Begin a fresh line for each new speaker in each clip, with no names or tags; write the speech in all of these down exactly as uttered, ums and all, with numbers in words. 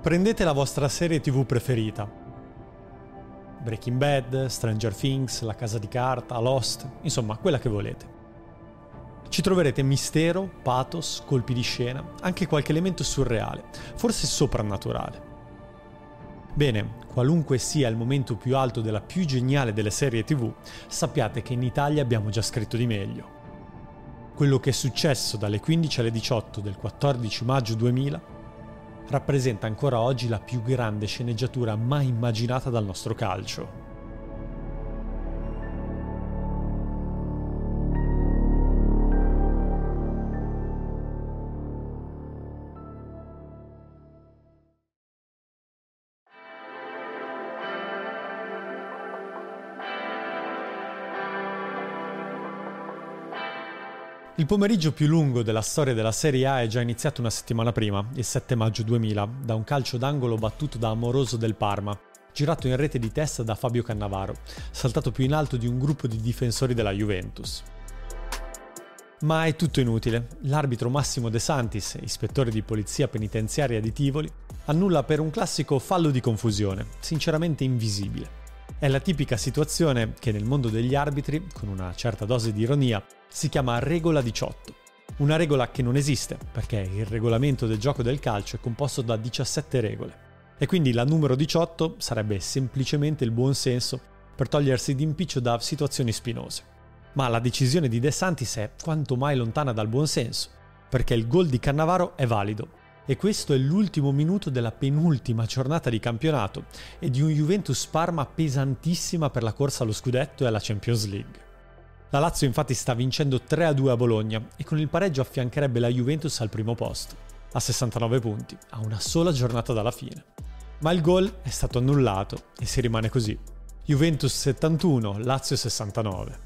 Prendete la vostra serie tivù preferita. Breaking Bad, Stranger Things, La Casa di Carta, Lost, insomma, quella che volete. Ci troverete mistero, pathos, colpi di scena, anche qualche elemento surreale, forse soprannaturale. Bene, qualunque sia il momento più alto della più geniale delle serie tivù, sappiate che in Italia abbiamo già scritto di meglio. Quello che è successo dalle quindici alle diciotto del quattordici maggio duemila rappresenta ancora oggi la più grande sceneggiatura mai immaginata dal nostro calcio. Il pomeriggio più lungo della storia della Serie A è già iniziato una settimana prima, il sette maggio duemila, da un calcio d'angolo battuto da Amoroso del Parma, girato in rete di testa da Fabio Cannavaro, saltato più in alto di un gruppo di difensori della Juventus. Ma è tutto inutile. L'arbitro Massimo De Santis, ispettore di polizia penitenziaria di Tivoli, annulla per un classico fallo di confusione, sinceramente invisibile. È la tipica situazione che nel mondo degli arbitri, con una certa dose di ironia, si chiama regola diciotto. Una regola che non esiste, perché il regolamento del gioco del calcio è composto da diciassette regole. E quindi la numero diciotto sarebbe semplicemente il buon senso per togliersi d'impiccio da situazioni spinose. Ma la decisione di De Santis è quanto mai lontana dal buon senso, perché il gol di Cannavaro è valido. E questo è l'ultimo minuto della penultima giornata di campionato e di un Juventus-Parma pesantissima per la corsa allo scudetto e alla Champions League. La Lazio infatti sta vincendo tre a due a Bologna e con il pareggio affiancherebbe la Juventus al primo posto, a sessantanove punti, a una sola giornata dalla fine. Ma il gol è stato annullato e si rimane così. Juventus settantuno, Lazio sessantanove.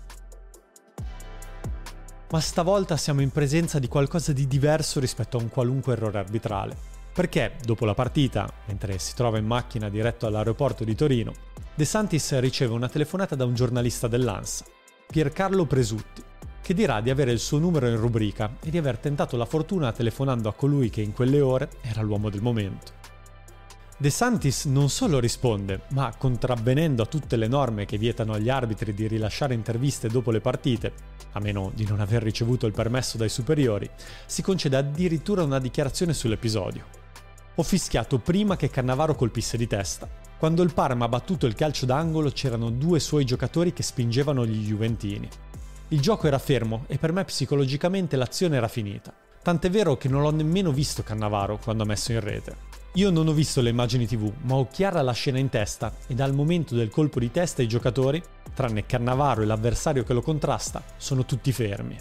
Ma stavolta siamo in presenza di qualcosa di diverso rispetto a un qualunque errore arbitrale. Perché, dopo la partita, mentre si trova in macchina diretto all'aeroporto di Torino, De Santis riceve una telefonata da un giornalista dell'Ansa, Piercarlo Presutti, che dirà di avere il suo numero in rubrica e di aver tentato la fortuna telefonando a colui che in quelle ore era l'uomo del momento. De Santis non solo risponde, ma contravvenendo a tutte le norme che vietano agli arbitri di rilasciare interviste dopo le partite, a meno di non aver ricevuto il permesso dai superiori, si concede addirittura una dichiarazione sull'episodio. Ho fischiato prima che Cannavaro colpisse di testa. Quando il Parma ha battuto il calcio d'angolo c'erano due suoi giocatori che spingevano gli juventini. Il gioco era fermo e per me psicologicamente l'azione era finita. Tant'è vero che non l'ho nemmeno visto Cannavaro quando ha messo in rete. Io non ho visto le immagini tivù, ma ho chiara la scena in testa e dal momento del colpo di testa i giocatori, tranne Cannavaro e l'avversario che lo contrasta, sono tutti fermi.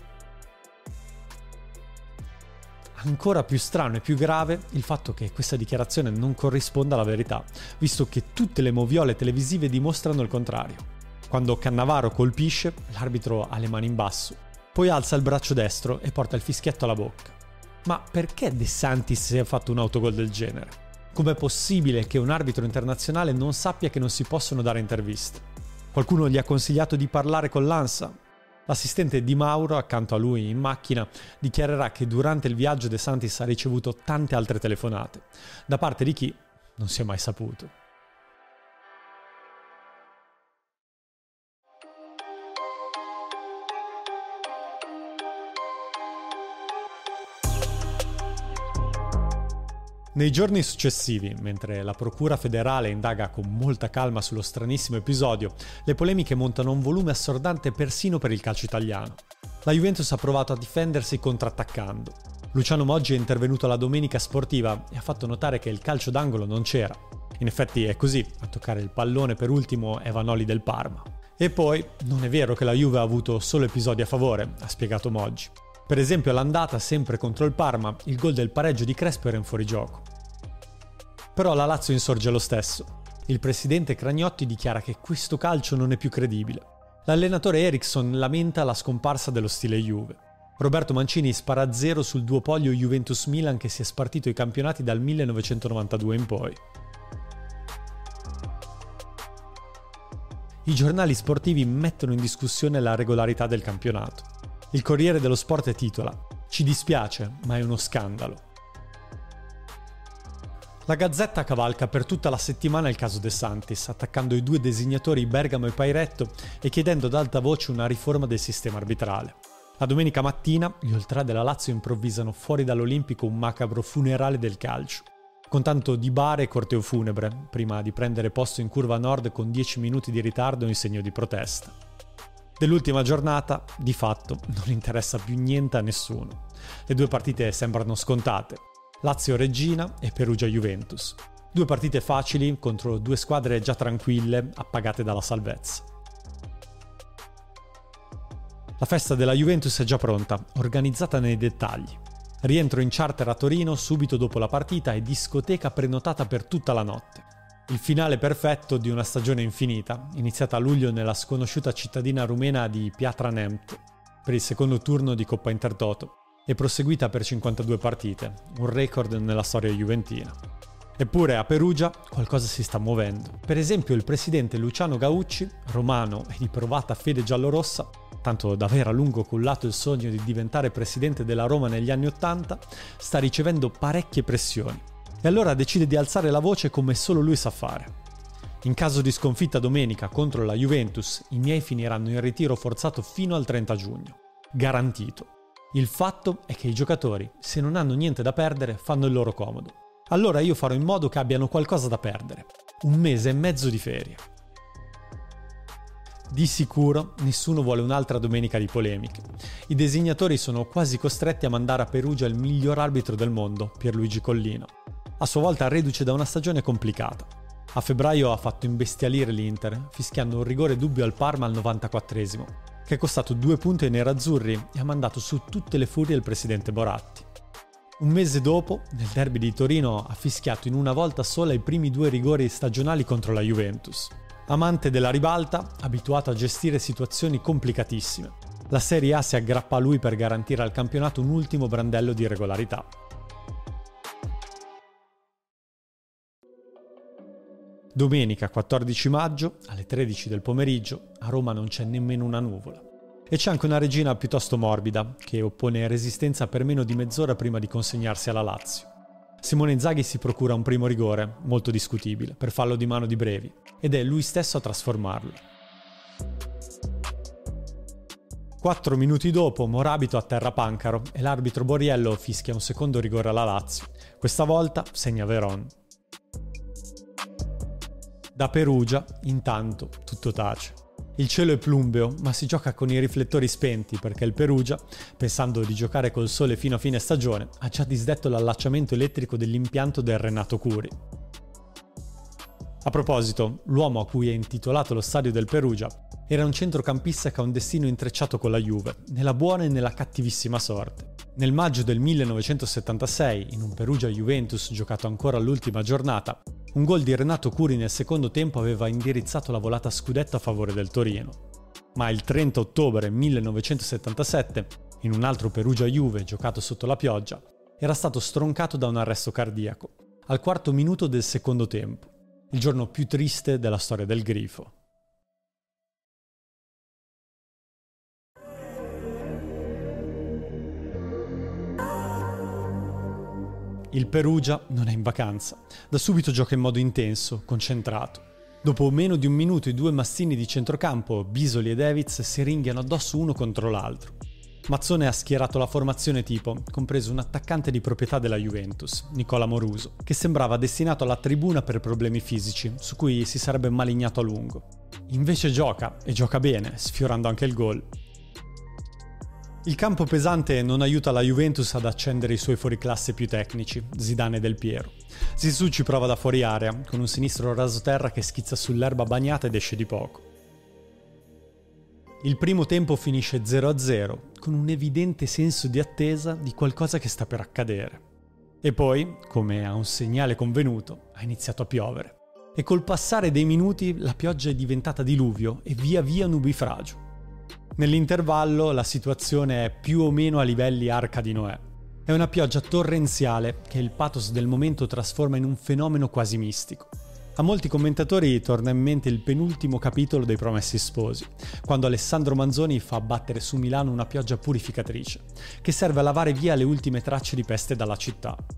Ancora più strano e più grave il fatto che questa dichiarazione non corrisponda alla verità, visto che tutte le moviole televisive dimostrano il contrario. Quando Cannavaro colpisce, l'arbitro ha le mani in basso, poi alza il braccio destro e porta il fischietto alla bocca. Ma perché De Santis si è fatto un autogol del genere? Com'è possibile che un arbitro internazionale non sappia che non si possono dare interviste? Qualcuno gli ha consigliato di parlare con l'Ansa? L'assistente Di Mauro, accanto a lui in macchina, dichiarerà che durante il viaggio De Santis ha ricevuto tante altre telefonate. Da parte di chi? Non si è mai saputo. Nei giorni successivi, mentre la Procura federale indaga con molta calma sullo stranissimo episodio, le polemiche montano a un volume assordante persino per il calcio italiano. La Juventus ha provato a difendersi contrattaccando. Luciano Moggi è intervenuto alla Domenica Sportiva e ha fatto notare che il calcio d'angolo non c'era. In effetti è così, a toccare il pallone per ultimo è Vanoli del Parma. E poi, non è vero che la Juve ha avuto solo episodi a favore, ha spiegato Moggi. Per esempio all'andata, sempre contro il Parma, il gol del pareggio di Crespo era in fuorigioco. Però la Lazio insorge lo stesso. Il presidente Cragnotti dichiara che questo calcio non è più credibile. L'allenatore Eriksson lamenta la scomparsa dello stile Juve. Roberto Mancini spara a zero sul duopolio Juventus-Milan che si è spartito i campionati dal millenovecentonovantadue in poi. I giornali sportivi mettono in discussione la regolarità del campionato. Il Corriere dello Sport titola: "Ci dispiace, ma è uno scandalo". La Gazzetta cavalca per tutta la settimana il caso De Santis, attaccando i due designatori Bergamo e Pairetto e chiedendo ad alta voce una riforma del sistema arbitrale. La domenica mattina gli ultra della Lazio improvvisano fuori dall'Olimpico un macabro funerale del calcio, con tanto di bare e corteo funebre, prima di prendere posto in curva nord con dieci minuti di ritardo in segno di protesta. Dell'ultima giornata, di fatto, non interessa più niente a nessuno. Le due partite sembrano scontate. Lazio-Reggina e Perugia-Juventus. Due partite facili contro due squadre già tranquille, appagate dalla salvezza. La festa della Juventus è già pronta, organizzata nei dettagli. Rientro in charter a Torino subito dopo la partita e discoteca prenotata per tutta la notte. Il finale perfetto di una stagione infinita, iniziata a luglio nella sconosciuta cittadina rumena di Piatra Neamț, per il secondo turno di Coppa Intertoto, e proseguita per cinquantadue partite, un record nella storia juventina. Eppure a Perugia qualcosa si sta muovendo. Per esempio il presidente Luciano Gaucci, romano e di provata fede giallorossa, tanto da aver a lungo cullato il sogno di diventare presidente della Roma negli anni Ottanta, sta ricevendo parecchie pressioni. E allora decide di alzare la voce come solo lui sa fare. In caso di sconfitta domenica contro la Juventus, i miei finiranno in ritiro forzato fino al trenta giugno. Garantito. Il fatto è che i giocatori, se non hanno niente da perdere, fanno il loro comodo. Allora io farò in modo che abbiano qualcosa da perdere. Un mese e mezzo di ferie. Di sicuro nessuno vuole un'altra domenica di polemiche. I designatori sono quasi costretti a mandare a Perugia il miglior arbitro del mondo, Pierluigi Collina. A sua volta reduce da una stagione complicata. A febbraio ha fatto imbestialire l'Inter, fischiando un rigore dubbio al Parma al novantaquattresimo, che è costato due punti ai nerazzurri e ha mandato su tutte le furie il presidente Moratti. Un mese dopo, nel derby di Torino, ha fischiato in una volta sola i primi due rigori stagionali contro la Juventus. Amante della ribalta, abituato a gestire situazioni complicatissime, la Serie A si aggrappa a lui per garantire al campionato un ultimo brandello di regolarità. Domenica quattordici maggio, alle tredici del pomeriggio, a Roma non c'è nemmeno una nuvola. E c'è anche una regina piuttosto morbida, che oppone resistenza per meno di mezz'ora prima di consegnarsi alla Lazio. Simone Inzaghi si procura un primo rigore, molto discutibile, per fallo di mano di Brevi, ed è lui stesso a trasformarlo. Quattro minuti dopo, Morabito atterra Pancaro e l'arbitro Borriello fischia un secondo rigore alla Lazio. Questa volta segna Veron. Da Perugia, intanto, tutto tace. Il cielo è plumbeo, ma si gioca con i riflettori spenti perché il Perugia, pensando di giocare col sole fino a fine stagione, ha già disdetto l'allacciamento elettrico dell'impianto del Renato Curi. A proposito, l'uomo a cui è intitolato lo stadio del Perugia era un centrocampista che ha un destino intrecciato con la Juve, nella buona e nella cattivissima sorte. Nel maggio del millenovecentosettantasei, in un Perugia-Juventus giocato ancora all'ultima giornata, un gol di Renato Curi nel secondo tempo aveva indirizzato la volata scudetto a favore del Torino. Ma il trenta ottobre millenovecentosettantasette, in un altro Perugia-Juve giocato sotto la pioggia, era stato stroncato da un arresto cardiaco, al quarto minuto del secondo tempo, il giorno più triste della storia del Grifo. Il Perugia non è in vacanza. Da subito gioca in modo intenso, concentrato. Dopo meno di un minuto i due mastini di centrocampo, Bisoli ed Eviz, si ringhiano addosso uno contro l'altro. Mazzone ha schierato la formazione tipo, compreso un attaccante di proprietà della Juventus, Nicola Moruso, che sembrava destinato alla tribuna per problemi fisici, su cui si sarebbe malignato a lungo. Invece gioca, e gioca bene, sfiorando anche il gol. Il campo pesante non aiuta la Juventus ad accendere i suoi fuoriclasse più tecnici, Zidane e Del Piero. Zizou ci prova da fuori area, con un sinistro rasoterra che schizza sull'erba bagnata ed esce di poco. Il primo tempo finisce zero a zero, con un evidente senso di attesa di qualcosa che sta per accadere. E poi, come a un segnale convenuto, ha iniziato a piovere. E col passare dei minuti la pioggia è diventata diluvio e via via nubifragio. Nell'intervallo la situazione è più o meno a livelli Arca di Noè. È una pioggia torrenziale che il pathos del momento trasforma in un fenomeno quasi mistico. A molti commentatori torna in mente il penultimo capitolo dei Promessi Sposi, quando Alessandro Manzoni fa abbattere su Milano una pioggia purificatrice, che serve a lavare via le ultime tracce di peste dalla città.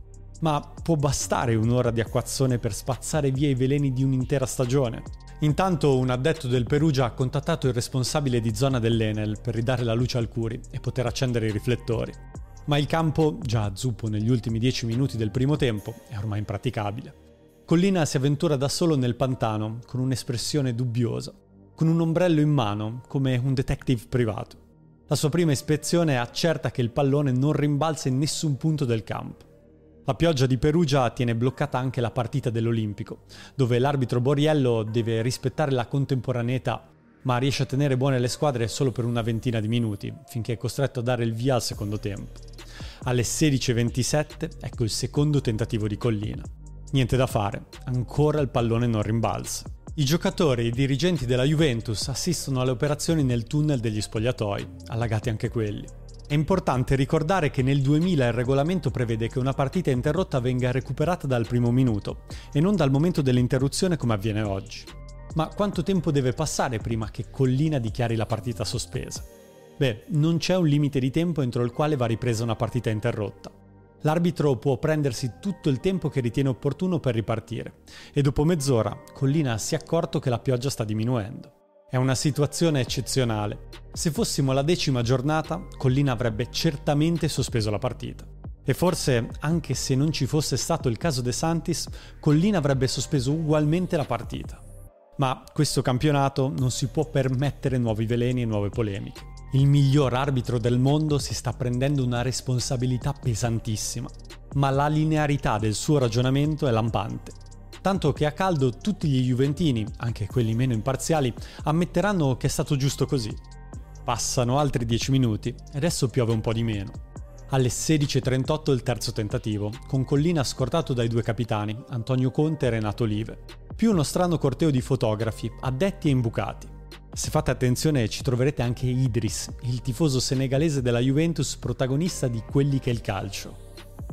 Ma può bastare un'ora di acquazzone per spazzare via i veleni di un'intera stagione? Intanto un addetto del Perugia ha contattato il responsabile di zona dell'Enel per ridare la luce al Curi e poter accendere i riflettori. Ma il campo, già zuppo negli ultimi dieci minuti del primo tempo, è ormai impraticabile. Collina si avventura da solo nel pantano, con un'espressione dubbiosa, con un ombrello in mano, come un detective privato. La sua prima ispezione accerta che il pallone non rimbalza in nessun punto del campo. La pioggia di Perugia tiene bloccata anche la partita dell'Olimpico, dove l'arbitro Borriello deve rispettare la contemporaneità, ma riesce a tenere buone le squadre solo per una ventina di minuti, finché è costretto a dare il via al secondo tempo. Alle sedici e ventisette ecco il secondo tentativo di Collina. Niente da fare, ancora il pallone non rimbalza. I giocatori e i dirigenti della Juventus assistono alle operazioni nel tunnel degli spogliatoi, allagati anche quelli. È importante ricordare che nel duemila il regolamento prevede che una partita interrotta venga recuperata dal primo minuto e non dal momento dell'interruzione come avviene oggi. Ma quanto tempo deve passare prima che Collina dichiari la partita sospesa? Beh, non c'è un limite di tempo entro il quale va ripresa una partita interrotta. L'arbitro può prendersi tutto il tempo che ritiene opportuno per ripartire e dopo mezz'ora Collina si è accorto che la pioggia sta diminuendo. È una situazione eccezionale. Se fossimo alla decima giornata, Collina avrebbe certamente sospeso la partita. E forse, anche se non ci fosse stato il caso De Santis, Collina avrebbe sospeso ugualmente la partita. Ma questo campionato non si può permettere nuovi veleni e nuove polemiche. Il miglior arbitro del mondo si sta prendendo una responsabilità pesantissima, ma la linearità del suo ragionamento è lampante. Tanto che a caldo tutti gli juventini, anche quelli meno imparziali, ammetteranno che è stato giusto così. Passano altri dieci minuti e adesso piove un po' di meno. Alle sedici e trentotto il terzo tentativo, con Collina scortato dai due capitani, Antonio Conte e Renato Olive. Più uno strano corteo di fotografi, addetti e imbucati. Se fate attenzione ci troverete anche Idris, il tifoso senegalese della Juventus protagonista di Quelli che è il calcio.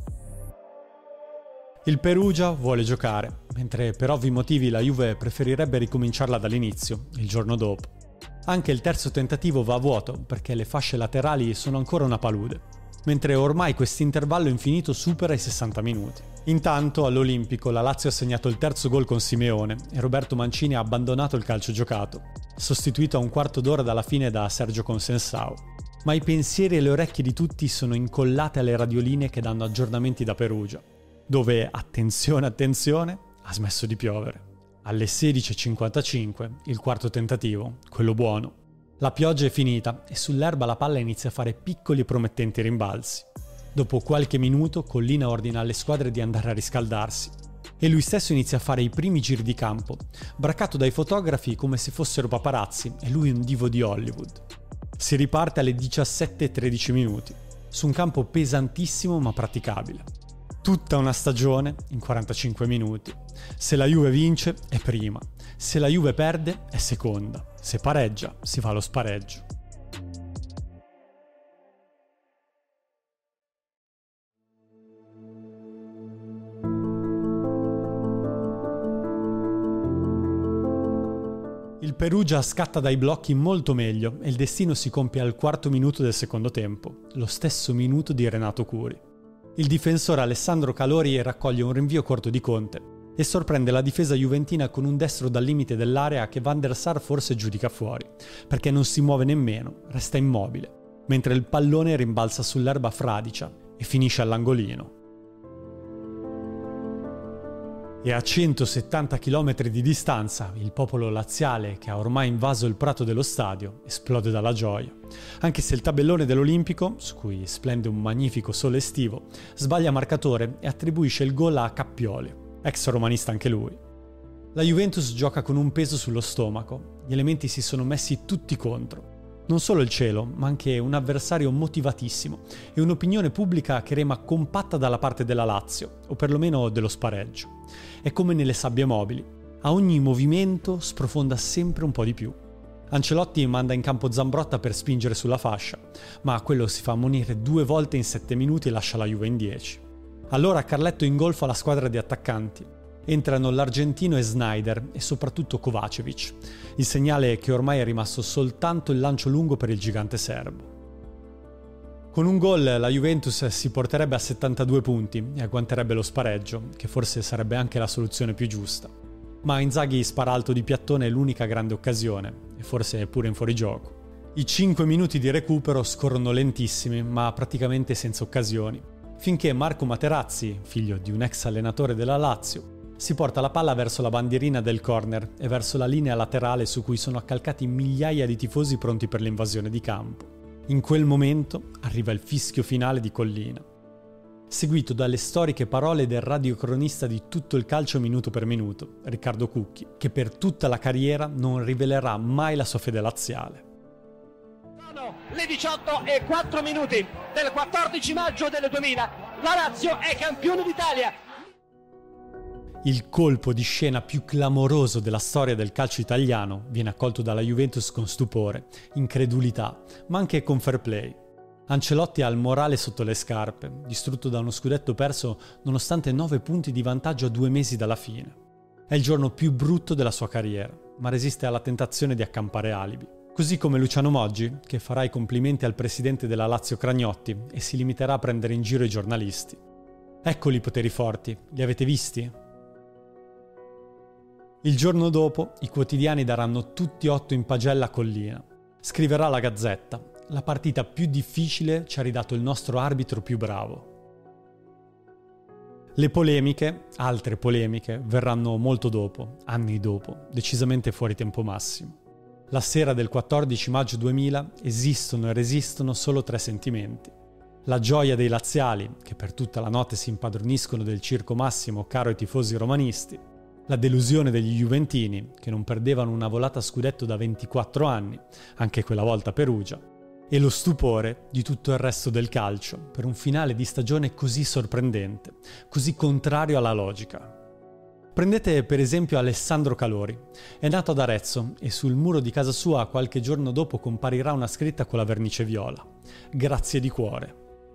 Il Perugia vuole giocare, mentre per ovvi motivi la Juve preferirebbe ricominciarla dall'inizio, il giorno dopo. Anche il terzo tentativo va a vuoto, perché le fasce laterali sono ancora una palude, mentre ormai quest'intervallo infinito supera i sessanta minuti. Intanto all'Olimpico la Lazio ha segnato il terzo gol con Simeone e Roberto Mancini ha abbandonato il calcio giocato, sostituito a un quarto d'ora dalla fine da Sergio Conceição. Ma i pensieri e le orecchie di tutti sono incollate alle radioline che danno aggiornamenti da Perugia, dove, attenzione attenzione, ha smesso di piovere. Alle sedici e cinquantacinque, il quarto tentativo, quello buono. La pioggia è finita e sull'erba la palla inizia a fare piccoli e promettenti rimbalzi. Dopo qualche minuto Collina ordina alle squadre di andare a riscaldarsi e lui stesso inizia a fare i primi giri di campo, braccato dai fotografi come se fossero paparazzi e lui un divo di Hollywood. Si riparte alle diciassette e tredici minuti, su un campo pesantissimo ma praticabile. Tutta una stagione in quarantacinque minuti. Se la Juve vince è prima, se la Juve perde è seconda, se pareggia si fa allo spareggio. Il Perugia scatta dai blocchi molto meglio e il destino si compie al quarto minuto del secondo tempo, lo stesso minuto di Renato Curi. Il difensore Alessandro Calori raccoglie un rinvio corto di Conte e sorprende la difesa juventina con un destro dal limite dell'area che Van der Sar forse giudica fuori, perché non si muove nemmeno, resta immobile, mentre il pallone rimbalza sull'erba fradicia e finisce all'angolino. E a centosettanta chilometri di distanza il popolo laziale, che ha ormai invaso il prato dello stadio, esplode dalla gioia, anche se il tabellone dell'Olimpico, su cui splende un magnifico sole estivo, sbaglia marcatore e attribuisce il gol a Cappioli, ex romanista anche lui. La Juventus gioca con un peso sullo stomaco, gli elementi si sono messi tutti contro. Non solo il cielo, ma anche un avversario motivatissimo e un'opinione pubblica che rema compatta dalla parte della Lazio, o perlomeno dello spareggio. È come nelle sabbie mobili. A ogni movimento sprofonda sempre un po' di più. Ancelotti manda in campo Zambrotta per spingere sulla fascia, ma quello si fa ammonire due volte in sette minuti e lascia la Juve in dieci. Allora Carletto ingolfa la squadra di attaccanti. Entrano l'argentino e Sneijder e soprattutto Kovačević, il segnale che ormai è rimasto soltanto il lancio lungo per il gigante serbo. Con un gol la Juventus si porterebbe a settantadue punti e agguanterebbe lo spareggio, che forse sarebbe anche la soluzione più giusta. Ma Inzaghi spara alto di piattone l'unica grande occasione, e forse pure in fuorigioco. I cinque minuti di recupero scorrono lentissimi, ma praticamente senza occasioni, finché Marco Materazzi, figlio di un ex allenatore della Lazio, si porta la palla verso la bandierina del corner e verso la linea laterale su cui sono accalcati migliaia di tifosi pronti per l'invasione di campo. In quel momento arriva il fischio finale di Collina, seguito dalle storiche parole del radiocronista di tutto il calcio minuto per minuto, Riccardo Cucchi, che per tutta la carriera non rivelerà mai la sua fede laziale.
Sono le diciotto e quattro minuti del quattordici maggio del duemila. La Lazio è campione d'Italia.
Il colpo di scena più clamoroso della storia del calcio italiano viene accolto dalla Juventus con stupore, incredulità, ma anche con fair play. Ancelotti ha il morale sotto le scarpe, distrutto da uno scudetto perso nonostante nove punti di vantaggio a due mesi dalla fine. È il giorno più brutto della sua carriera, ma resiste alla tentazione di accampare alibi. Così come Luciano Moggi, che farà i complimenti al presidente della Lazio Cragnotti e si limiterà a prendere in giro i giornalisti. Eccoli i poteri forti, li avete visti? Il giorno dopo i quotidiani daranno tutti otto in pagella a Collina. Scriverà la Gazzetta: la partita più difficile ci ha ridato il nostro arbitro più bravo. Le polemiche, altre polemiche, verranno molto dopo, anni dopo, decisamente fuori tempo massimo. La sera del quattordici maggio duemila esistono e resistono solo tre sentimenti. La gioia dei laziali, che per tutta la notte si impadroniscono del Circo Massimo caro ai tifosi romanisti. La delusione degli juventini, che non perdevano una volata a scudetto da ventiquattro anni, anche quella volta a Perugia, e lo stupore di tutto il resto del calcio per un finale di stagione così sorprendente, così contrario alla logica. Prendete per esempio Alessandro Calori. È nato ad Arezzo e sul muro di casa sua qualche giorno dopo comparirà una scritta con la vernice viola: grazie di cuore.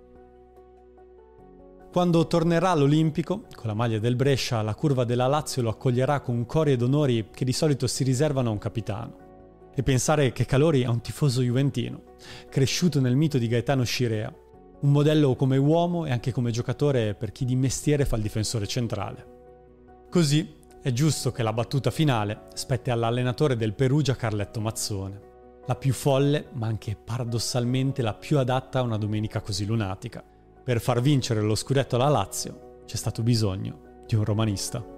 Quando tornerà all'Olimpico, con la maglia del Brescia, la curva della Lazio lo accoglierà con cori ed onori che di solito si riservano a un capitano. E pensare che Calori è un tifoso juventino, cresciuto nel mito di Gaetano Scirea, un modello come uomo e anche come giocatore per chi di mestiere fa il difensore centrale. Così è giusto che la battuta finale spetti all'allenatore del Perugia Carletto Mazzone, la più folle ma anche paradossalmente la più adatta a una domenica così lunatica. Per far vincere lo scudetto alla Lazio c'è stato bisogno di un romanista.